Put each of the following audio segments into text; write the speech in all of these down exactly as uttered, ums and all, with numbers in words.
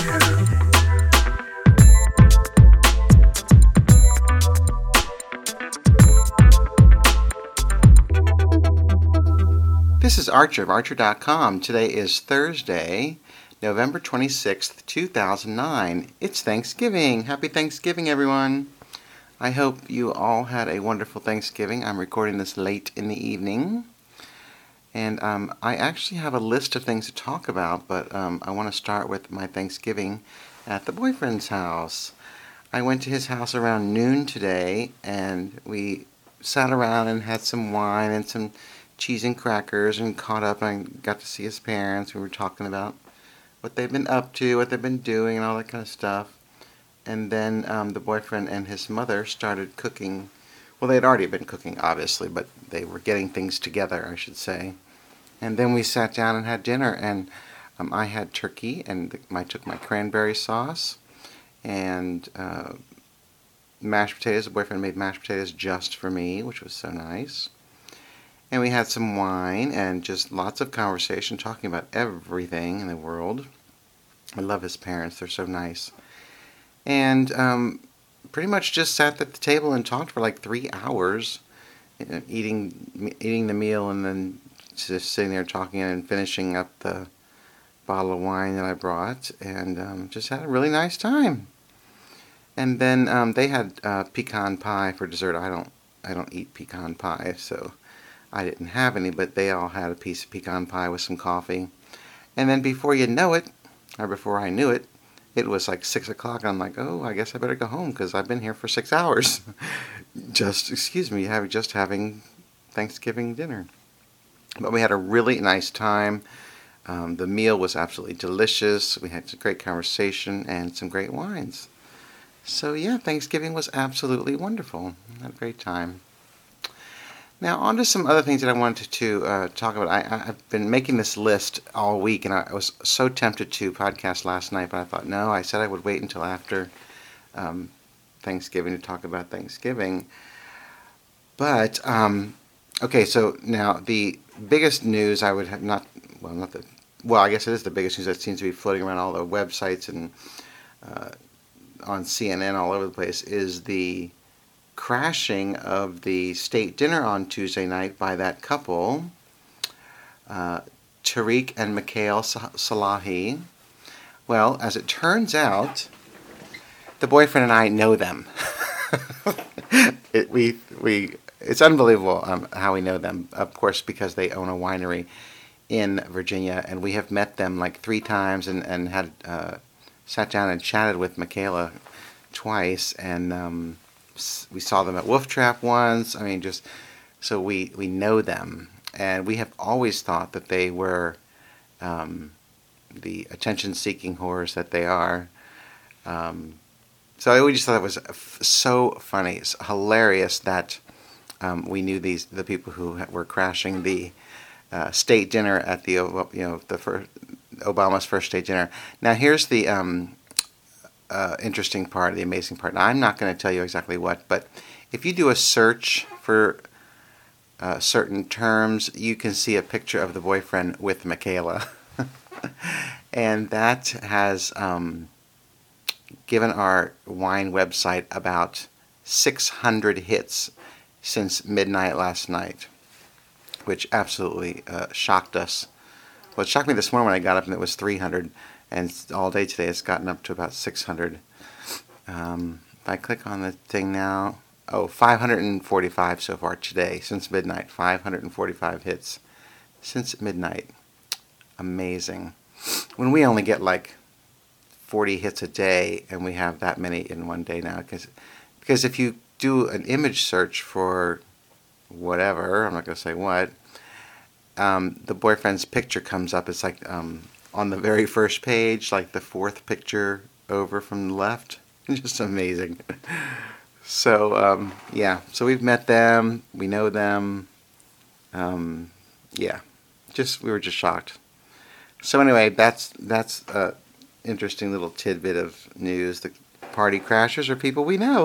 This is Archer of Archer dot com. Today is Thursday, November twenty-sixth, two thousand nine. It's Thanksgiving. Happy Thanksgiving, everyone. I hope you all had a wonderful Thanksgiving. I'm recording this late in the evening. And um, I actually have a list of things to talk about, but um, I want to start with my Thanksgiving at the boyfriend's house. I went to his house around noon today, and we sat around and had some wine and some cheese and crackers and caught up, and I got to see his parents. We were talking about what they've been up to, what they've been doing, and all that kind of stuff. And then um, the boyfriend and his mother started cooking. Well, they had already been cooking, obviously, but they were getting things together, I should say. And then we sat down and had dinner, and um, I had turkey, and I took my cranberry sauce, and uh, mashed potatoes. The boyfriend made mashed potatoes just for me, which was so nice. And we had some wine and just lots of conversation talking about everything in the world. I love his parents. They're so nice. And um, pretty much just sat at the table and talked for like three hours, you know, eating eating the meal and then just sitting there talking and finishing up the bottle of wine that I brought. And um, just had a really nice time. And then um, they had uh, pecan pie for dessert. I don't, I don't eat pecan pie, so I didn't have any, but they all had a piece of pecan pie with some coffee. And then before you know it, or before I knew it, it was like six o'clock, and I'm like, oh, I guess I better go home because I've been here for six hours. just, excuse me, having just having Thanksgiving dinner. But we had a really nice time. Um, the meal was absolutely delicious. We had some great conversation and some great wines. So yeah, Thanksgiving was absolutely wonderful. I had a great time. Now, on to some other things that I wanted to uh, talk about. I, I've been making this list all week, and I, I was so tempted to podcast last night, but I thought, no, I said I would wait until after um, Thanksgiving to talk about Thanksgiving. But, um, okay, so now the biggest news I would have not, well, not the, well, I guess it is the biggest news that seems to be floating around all the websites and uh, on C N N all over the place is the crashing of the state dinner on Tuesday night by that couple, uh, Tariq and Mikhail Salahi. Well, as it turns out, the boyfriend and I know them. it, we we it's unbelievable um, how we know them. Of course, because they own a winery in Virginia, and we have met them like three times and and had uh, sat down and chatted with Michaela twice, and um, we saw them at Wolf Trap once. I mean, just so we, we know them. And we have always thought that they were um, the attention-seeking whores that they are. Um, so we just thought it was so funny. It's hilarious that um, we knew these the people who were crashing the uh, state dinner at the you know the first, Obama's first state dinner. Now here's the Um, Uh, interesting part, the amazing part. Now, I'm not going to tell you exactly what, but if you do a search for uh, certain terms, you can see a picture of the boyfriend with Michaela. And that has um, given our wine website about six hundred hits since midnight last night, which absolutely uh, shocked us. Well, it shocked me this morning when I got up and it was three hundred. And all day today it's gotten up to about six hundred. Um, if I click on the thing now, oh, five hundred forty-five so far today, since midnight. five hundred forty-five hits since midnight. Amazing. When we only get like forty hits a day, and we have that many in one day now. Because because if you do an image search for whatever, I'm not going to say what, um, the boyfriend's picture comes up. It's like Um, on the very first page, like the fourth picture over from the left. Just amazing. So, um, yeah. So we've met them. We know them. Um, yeah. Just, we were just shocked. So anyway, that's, that's a interesting little tidbit of news. The party crashers are people we know.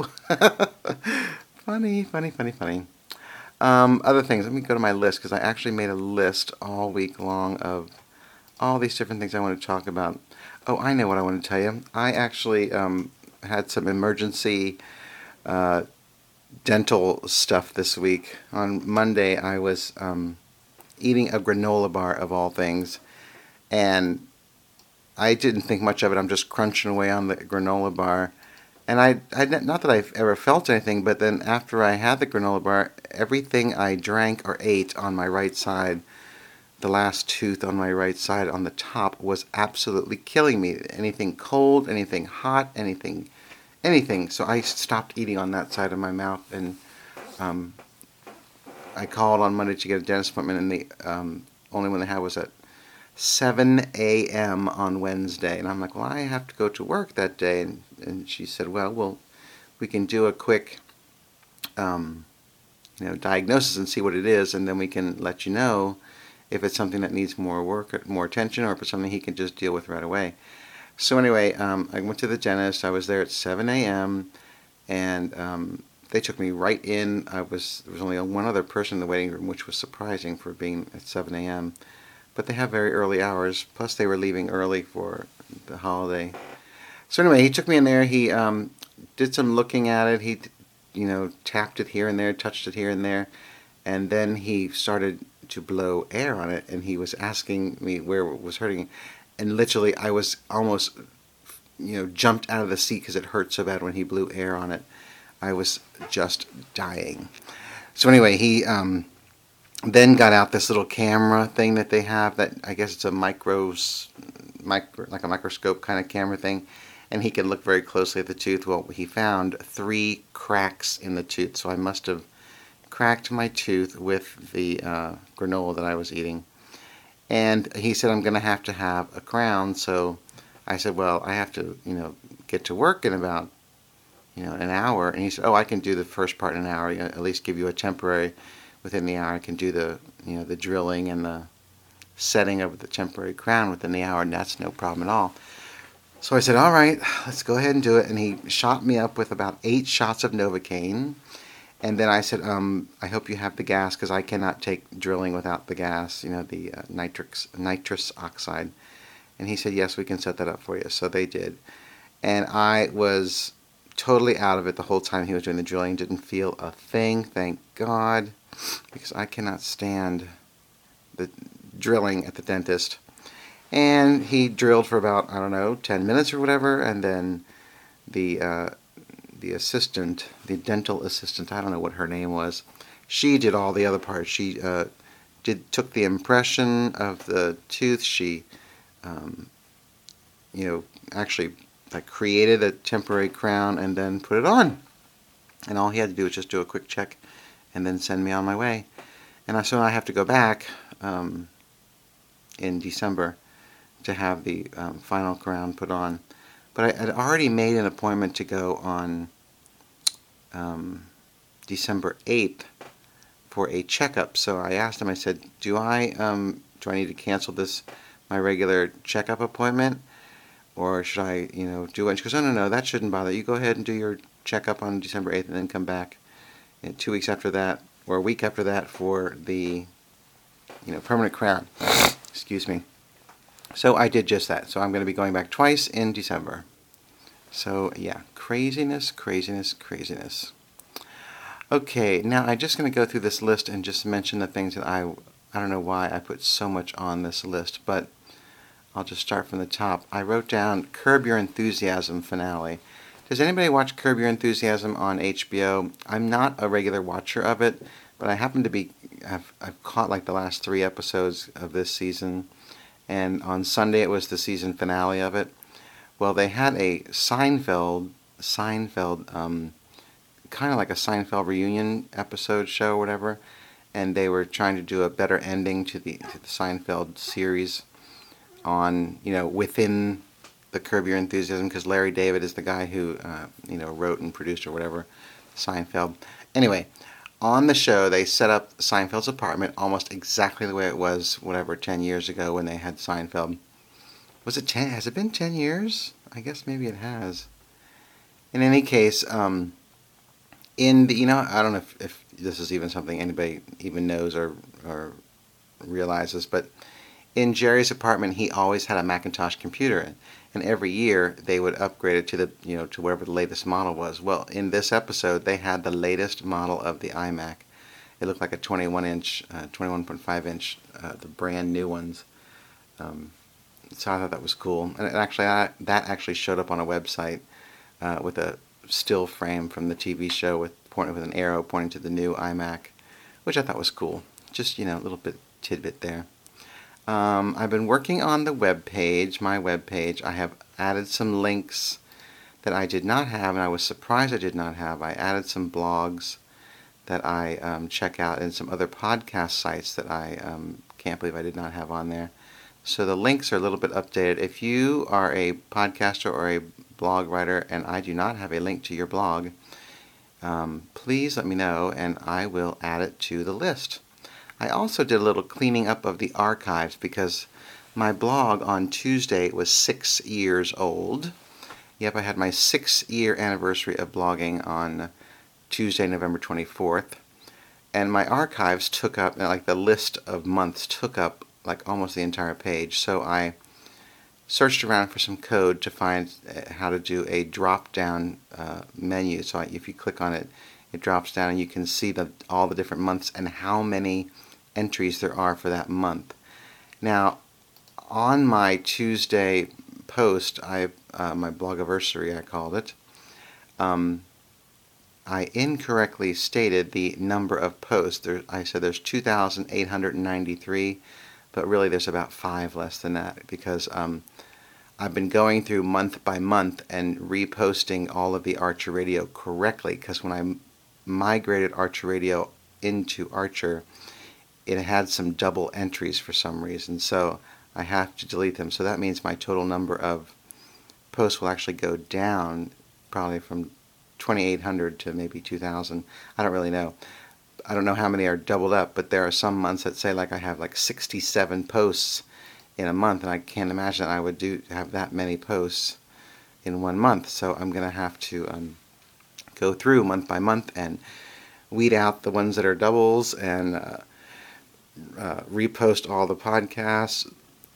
Funny, funny, funny, funny. Um, other things. Let me go to my list, because I actually made a list all week long of all these different things I want to talk about. Oh, I know what I want to tell you. I actually um, had some emergency uh, dental stuff this week. On Monday, I was um, eating a granola bar of all things, and I didn't think much of it. I'm just crunching away on the granola bar. And I, I, not that I've ever felt anything, but then after I had the granola bar, everything I drank or ate on my right side, the last tooth on my right side on the top, was absolutely killing me. Anything cold, anything hot, anything, anything. So I stopped eating on that side of my mouth, and um, I called on Monday to get a dentist appointment, and the um, only one they had was at seven a m on Wednesday. And I'm like, well, I have to go to work that day. And, and she said, well, well, we can do a quick um, you know, diagnosis and see what it is, and then we can let you know if it's something that needs more work, more attention, or if it's something he can just deal with right away. So anyway, um, I went to the dentist. I was there at seven a m, and um, they took me right in. I was There was only one other person in the waiting room, which was surprising for being at seven a m But they have very early hours. Plus, they were leaving early for the holiday. So anyway, he took me in there. He um, did some looking at it. He, you know, tapped it here and there, touched it here and there, and then he started to blow air on it. And he was asking me where it was hurting, and literally, I was almost, you know, jumped out of the seat because it hurt so bad when he blew air on it. I was just dying. So anyway, he um, then got out this little camera thing that they have that I guess it's a micros, micro, like a microscope kind of camera thing, and he can look very closely at the tooth. Well, he found three cracks in the tooth, so I must have cracked my tooth with the uh, granola that I was eating. And he said, I'm going to have to have a crown. So I said, well, I have to, you know, get to work in about, you know, an hour. And he said, oh, I can do the first part in an hour. You know, at least give you a temporary. Within the hour, I can do the, you know, the drilling and the setting of the temporary crown within the hour, and that's no problem at all. So I said, all right, let's go ahead and do it. And he shot me up with about eight shots of Novocaine. And then I said, um, I hope you have the gas, because I cannot take drilling without the gas, you know, the uh, nitrix, nitrous oxide. And he said, yes, we can set that up for you. So they did. And I was totally out of it the whole time he was doing the drilling. Didn't feel a thing, thank God, because I cannot stand the drilling at the dentist. And he drilled for about, I don't know, ten minutes or whatever, and then the uh, the assistant, the dental assistant, I don't know what her name was, she did all the other parts. She uh, did took the impression of the tooth. She, um, you know, actually like created a temporary crown and then put it on. And all he had to do was just do a quick check and then send me on my way. And I, so I have to go back um, in December to have the um, final crown put on. But I had already made an appointment to go on um, December eighth for a checkup. So I asked him, I said, do I, um, do I need to cancel this, my regular checkup appointment? Or should I, you know, do it? She goes, no, no, no, that shouldn't bother you. Go ahead and do your checkup on December eighth and then come back in two weeks after that, or a week after that, for the, you know, permanent crown. Excuse me. So I did just that. So I'm going to be going back twice in December. So yeah, craziness, craziness, craziness. Okay, now I'm just going to go through this list and just mention the things that I, I don't know why I put so much on this list, but I'll just start from the top. I wrote down Curb Your Enthusiasm finale. Does anybody watch Curb Your Enthusiasm on H B O? I'm not a regular watcher of it, but I happen to be, I've, I've caught like the last three episodes of this season, and on Sunday it was the season finale of it. Well, they had a Seinfeld, Seinfeld, um, kind of like a Seinfeld reunion episode show or whatever, and they were trying to do a better ending to the, to the Seinfeld series on, you know, within the Curb Your Enthusiasm, because Larry David is the guy who, uh, you know, wrote and produced or whatever Seinfeld. Anyway, on the show, they set up Seinfeld's apartment almost exactly the way it was, whatever, ten years ago when they had Seinfeld. Was it ten? Has it been ten years? I guess maybe it has. In any case, um, in the, you know, I don't know if, if this is even something anybody even knows or, or realizes, but in Jerry's apartment, he always had a Macintosh computer. and every year they would upgrade it to the you know to whatever the latest model was. Well, in this episode, they had the latest model of the iMac. It looked like a twenty-one inch, uh, twenty-one point five inch, uh, the brand new ones. Um, so I thought that was cool, and it actually I, that actually showed up on a website uh, with a still frame from the T V show with pointing with an arrow pointing to the new iMac, which I thought was cool. Just you know a little bit tidbit there. Um, I've been working on the web page, my web page. I have added some links that I did not have, and I was surprised I did not have. I added some blogs that I um, check out and some other podcast sites that I um, can't believe I did not have on there. So the links are a little bit updated. If you are a podcaster or a blog writer and I do not have a link to your blog, um, please let me know and I will add it to the list. I also did a little cleaning up of the archives because my blog on Tuesday was six years old. Yep, I had my six-year anniversary of blogging on Tuesday, November twenty-fourth. And my archives took up, like the list of months took up like almost the entire page. So I searched around for some code to find how to do a drop-down uh, menu. So if you click on it, it drops down and you can see the, all the different months and how many entries there are for that month. Now, on my Tuesday post, I uh, my blogiversary I called it, um, I incorrectly stated the number of posts. There, I said there's two thousand eight hundred ninety-three, but really there's about five less than that because um, I've been going through month by month and reposting all of the Archer Radio correctly because when I migrated Archer Radio into Archer, it had some double entries for some reason, so I have to delete them. So that means my total number of posts will actually go down, probably from twenty-eight hundred to maybe two thousand. I don't really know. I don't know how many are doubled up, but there are some months that say like I have like sixty-seven posts in a month, and I can't imagine I would do have that many posts in one month. So I'm going to have to um, go through month by month and weed out the ones that are doubles and uh, Uh, repost all the podcasts.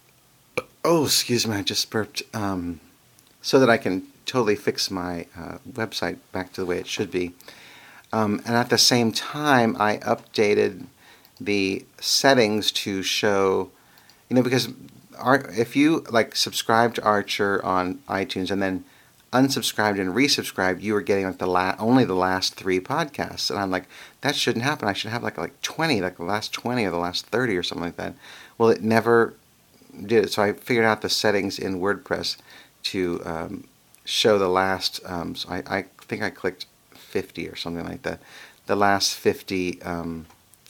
Oh, excuse me, I just burped. Um, so that I can totally fix my uh, website back to the way it should be. Um, and at the same time, I updated the settings to show, you know, because our, if you like subscribe to Archer on iTunes and then unsubscribed and resubscribed, you were getting like the la- only the last three podcasts, and I'm like, that shouldn't happen. I should have like like twenty, like the last twenty or the last thirty or something like that. Well, it never did it, so I figured out the settings in WordPress to um, show the last. Um, so I, I think I clicked fifty or something like that. The last fifty um,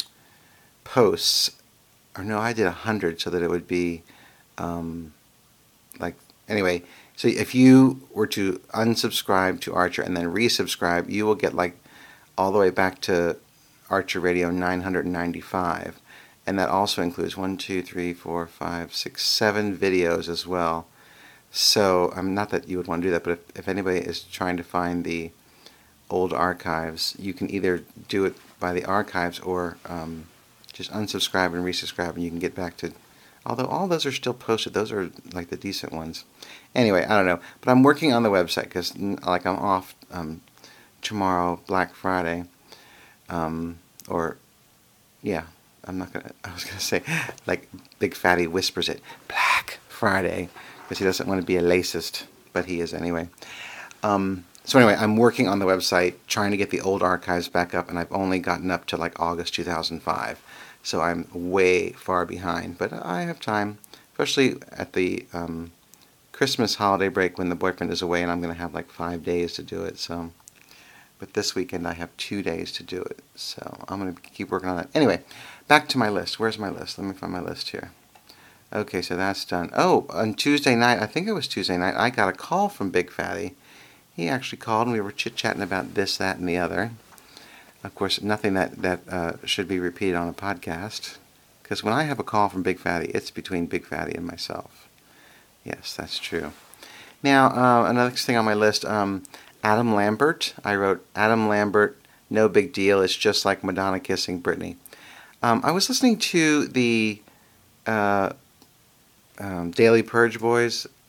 posts, or no, I did a hundred so that it would be um, like anyway. So if you were to unsubscribe to Archer and then resubscribe, you will get like all the way back to Archer Radio nine hundred ninety-five. And that also includes one, two, three, four, five, six, seven videos as well. So, um, not that you would want to do that, but if, if anybody is trying to find the old archives, you can either do it by the archives or um, just unsubscribe and resubscribe and you can get back to. Although all those are still posted, those are like the decent ones. Anyway, I don't know, but I'm working on the website because, like, I'm off um, tomorrow, Black Friday, um, or yeah, I'm not gonna. I was gonna say, like, Big Fatty whispers it, Black Friday, because he doesn't want to be a lacist, but he is anyway. Um, so anyway, I'm working on the website, trying to get the old archives back up, and I've only gotten up to like August two thousand five. So I'm way far behind, but I have time, especially at the um, Christmas holiday break when the boyfriend is away and I'm going to have like five days to do it. So, but this weekend I have two days to do it. So I'm going to keep working on that. Anyway, back to my list. Where's my list? Let me find my list here. Okay, so that's done. Oh, on Tuesday night, I think it was Tuesday night, I got a call from Big Fatty. He actually called and we were chit-chatting about this, that, and the other. Of course, nothing that, that uh, should be repeated on a podcast, because when I have a call from Big Fatty, it's between Big Fatty and myself. Yes, that's true. Now, uh, another thing on my list, um, Adam Lambert. I wrote, Adam Lambert, no big deal. It's just like Madonna kissing Britney. Um, I was listening to the uh, um, Daily Purge Boys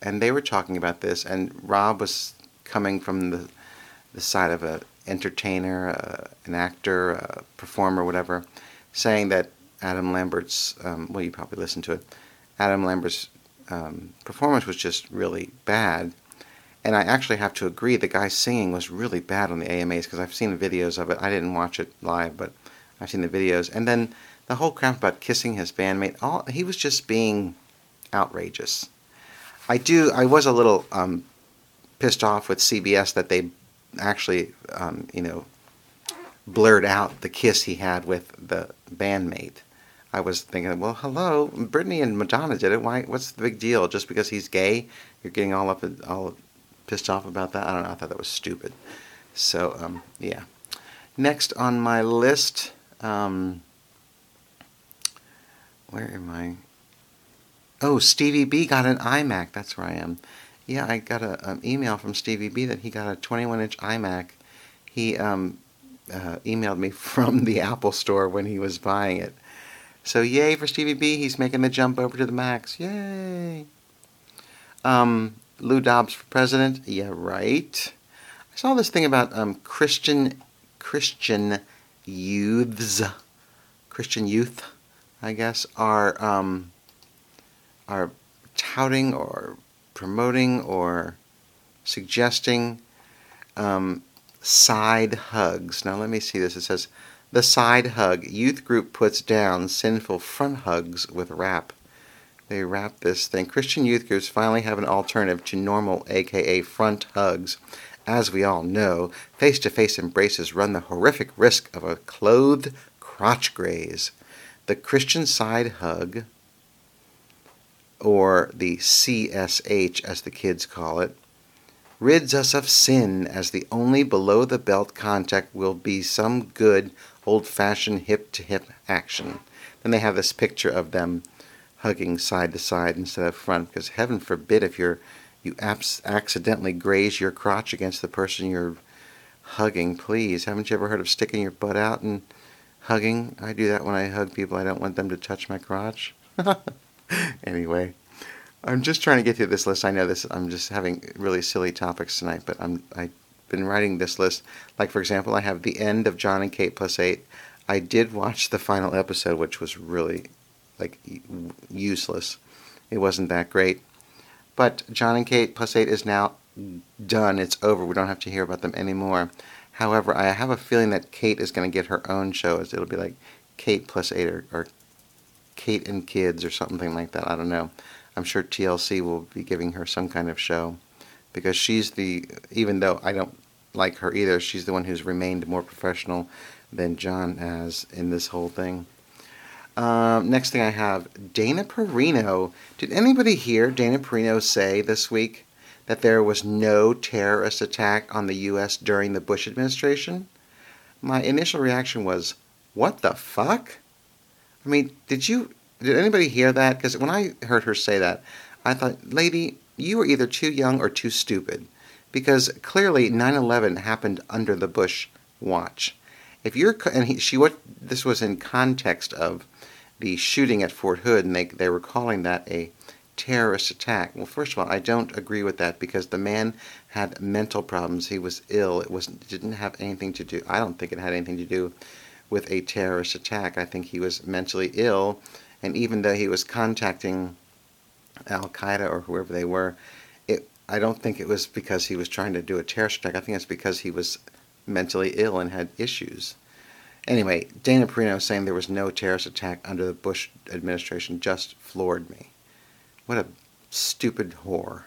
and they were talking about this, and Rob was coming from the the side of a entertainer, uh, an actor, a performer, whatever, saying that Adam Lambert's, um, well, you probably listened to it, Adam Lambert's um, performance was just really bad. And I actually have to agree, the guy singing was really bad on the A M As, because I've seen the videos of it. I didn't watch it live, but I've seen the videos. And then the whole crap about kissing his bandmate, all he was just being outrageous. I do, I was a little um, pissed off with C B S that they actually, um, you know, blurred out the kiss he had with the bandmate. I was thinking, well, hello, Britney and Madonna did it. Why? What's the big deal? Just because he's gay, you're getting all up, all pissed off about that? I don't know. I thought that was stupid. So, um, yeah. Next on my list, um, where am I? Oh, Stevie B got an iMac. That's where I am. Yeah, I got an email from Stevie B that he got a twenty-one inch iMac. He um, uh, emailed me from the Apple store when he was buying it. So yay for Stevie B. He's making the jump over to the Macs. Yay. Um, Lou Dobbs for president. Yeah, right. I saw this thing about um, Christian Christian youths, Christian youth, I guess, are um, are touting or promoting or suggesting um, side hugs. Now let me see this. It says, the side hug. Youth group puts down sinful front hugs with rap. They wrap this thing. Christian youth groups finally have an alternative to normal, aka front hugs. As we all know, face-to-face embraces run the horrific risk of a clothed crotch graze. The Christian side hug, or the C S H as the kids call it, rids us of sin, as the only below-the-belt contact will be some good old-fashioned hip-to-hip action. Then they have this picture of them hugging side to side instead of front, because heaven forbid if you're you abs- accidentally graze your crotch against the person you're hugging. Please, haven't you ever heard of sticking your butt out and hugging? I do that when I hug people. I don't want them to touch my crotch. Anyway, I'm just trying to get through this list. I know this. I'm just having really silly topics tonight, but I'm I've been writing this list. Like, for example, I have the end of John and Kate plus eight. I did watch the final episode, which was really like useless. It wasn't that great. But John and Kate plus eight is now done. It's over. We don't have to hear about them anymore. However, I have a feeling that Kate is going to get her own show. It'll be like Kate plus eight or, or Kate and Kids or something like that. I don't know. I'm sure T L C will be giving her some kind of show, because she's the, even though I don't like her either, she's the one who's remained more professional than John has in this whole thing. Um, next thing I have, Dana Perino. Did anybody hear Dana Perino say this week that there was no terrorist attack on the U S during the Bush administration? My initial reaction was, what the fuck? I mean, did you, did anybody hear that? Because when I heard her say that, I thought, lady, you were either too young or too stupid. Because clearly nine eleven happened under the Bush watch. If you're, and he, she, what, this was in context of the shooting at Fort Hood, and they, they were calling that a terrorist attack. Well, first of all, I don't agree with that, because the man had mental problems. He was ill. It was didn't have anything to do, I don't think it had anything to do with a terrorist attack. I think he was mentally ill, and even though he was contacting Al-Qaeda or whoever they were, it, I don't think it was because he was trying to do a terrorist attack. I think it's because he was mentally ill and had issues. Anyway, Dana Perino saying there was no terrorist attack under the Bush administration just floored me. What a stupid whore.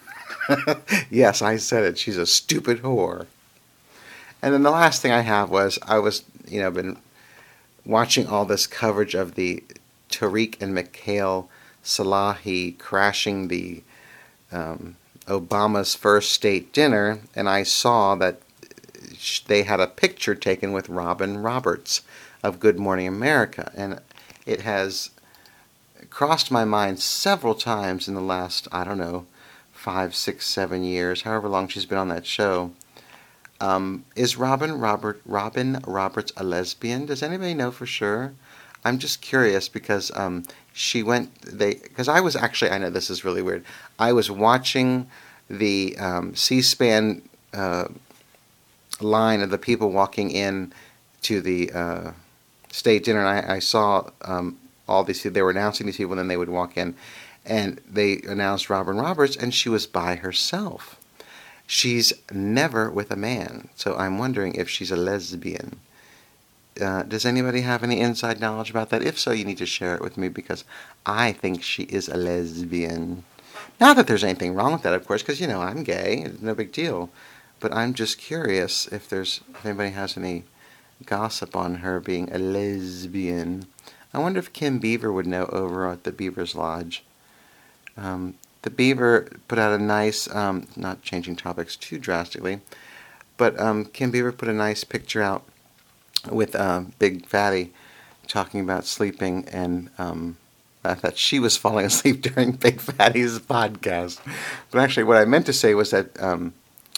Yes, I said it. She's a stupid whore. And then the last thing I have was, I was, you know, been watching all this coverage of the Tariq and Mikhail Salahi crashing the um, Obama's first state dinner, and I saw that they had a picture taken with Robin Roberts of Good Morning America, and it has crossed my mind several times in the last, I don't know, five, six, seven years, however long she's been on that show. Um, is Robin Robert Robin Roberts a lesbian? Does anybody know for sure? I'm just curious because um, she went, they, because I was actually, I know this is really weird, I was watching the um, C-SPAN uh, line of the people walking in to the uh, state dinner, and I, I saw um, all these, they were announcing these people, and then they would walk in, and they announced Robin Roberts, and she was by herself. She's never with a man, so I'm wondering if she's a lesbian. Uh, does anybody have any inside knowledge about that? If so, you need to share it with me, because I think she is a lesbian. Not that there's anything wrong with that, of course, because, you know, I'm gay. It's no big deal. But I'm just curious if there's if anybody has any gossip on her being a lesbian. I wonder if Kim Beaver would know over at the Beaver's Lodge. Um, the Beaver put out a nice, um, not changing topics too drastically, but um, Kim Beaver put a nice picture out with uh, Big Fatty talking about sleeping, and um, I thought she was falling asleep during Big Fatty's podcast. But actually what I meant to say was that um,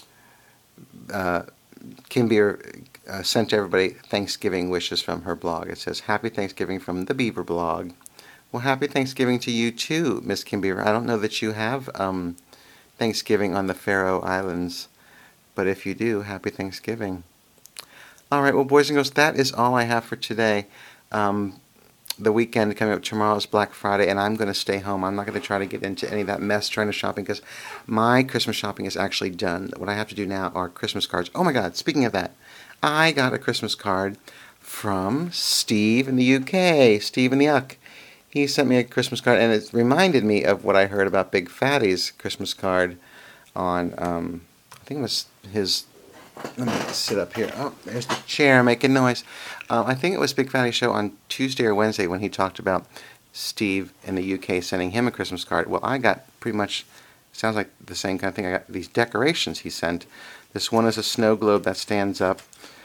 uh, Kim Beaver uh, sent everybody Thanksgiving wishes from her blog. It says, Happy Thanksgiving from the Beaver blog. Well, happy Thanksgiving to you too, Miss Kim Beaver. I don't know that you have um, Thanksgiving on the Faroe Islands, but if you do, happy Thanksgiving. All right, well, boys and girls, that is all I have for today. Um, the weekend coming up, tomorrow is Black Friday, and I'm going to stay home. I'm not going to try to get into any of that mess trying to shopping, because my Christmas shopping is actually done. What I have to do now are Christmas cards. Oh my God, speaking of that, I got a Christmas card from Steve in the U K, Steve in the U K. He sent me a Christmas card, and it reminded me of what I heard about Big Fatty's Christmas card on, um, I think it was his... Let me sit up here. Oh, there's the chair making noise. Uh, I think it was Big Fatty's show on Tuesday or Wednesday when he talked about Steve in the U K sending him a Christmas card. Well, I got pretty much, sounds like the same kind of thing. I got these decorations he sent. This one is a snow globe that stands up.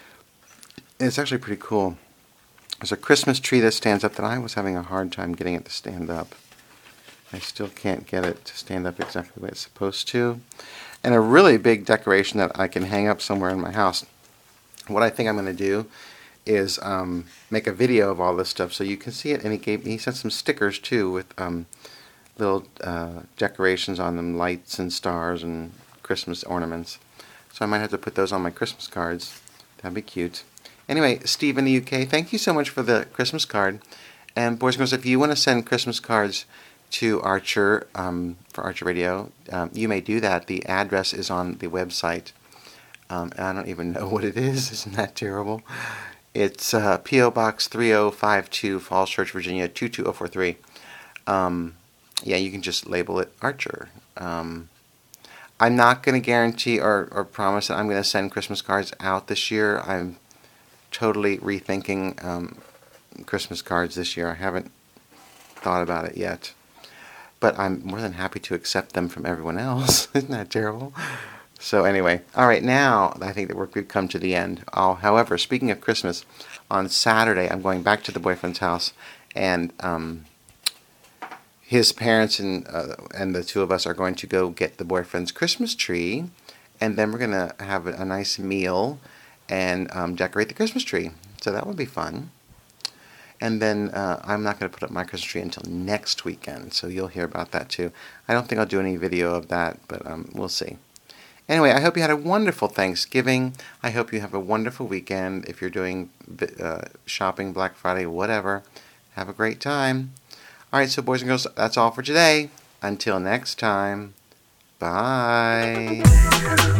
It's actually pretty cool. There's a Christmas tree that stands up that I was having a hard time getting it to stand up. I still can't get it to stand up exactly the way it's supposed to. And a really big decoration that I can hang up somewhere in my house. What I think I'm going to do is um, make a video of all this stuff so you can see it. And he gave me, he sent some stickers too with um, little uh, decorations on them, lights and stars and Christmas ornaments. So I might have to put those on my Christmas cards. That'd be cute. Anyway, Steve in the U K, thank you so much for the Christmas card. And boys and girls, if you want to send Christmas cards to Archer, um, for Archer Radio, um, you may do that. The address is on the website. Um, I don't even know what it is. Isn't that terrible? It's uh, P O Box three oh five two, Falls Church, Virginia, two two oh four three. Um, yeah, you can just label it Archer. Um, I'm not going to guarantee or, or promise that I'm going to send Christmas cards out this year. I'm totally rethinking um, Christmas cards this year. I haven't thought about it yet. But I'm more than happy to accept them from everyone else. Isn't that terrible? So anyway, all right, now I think that we've come to the end. Oh, however, speaking of Christmas, on Saturday I'm going back to the boyfriend's house, and um, his parents and uh, and the two of us are going to go get the boyfriend's Christmas tree, and then we're going to have a, a nice meal and um, decorate the Christmas tree. So that would be fun. And then uh, I'm not going to put up my Christmas tree until next weekend, so you'll hear about that too. I don't think I'll do any video of that, but um, we'll see. Anyway, I hope you had a wonderful Thanksgiving. I hope you have a wonderful weekend. If you're doing uh, shopping, Black Friday, whatever, have a great time. All right, so boys and girls, that's all for today. Until next time, bye.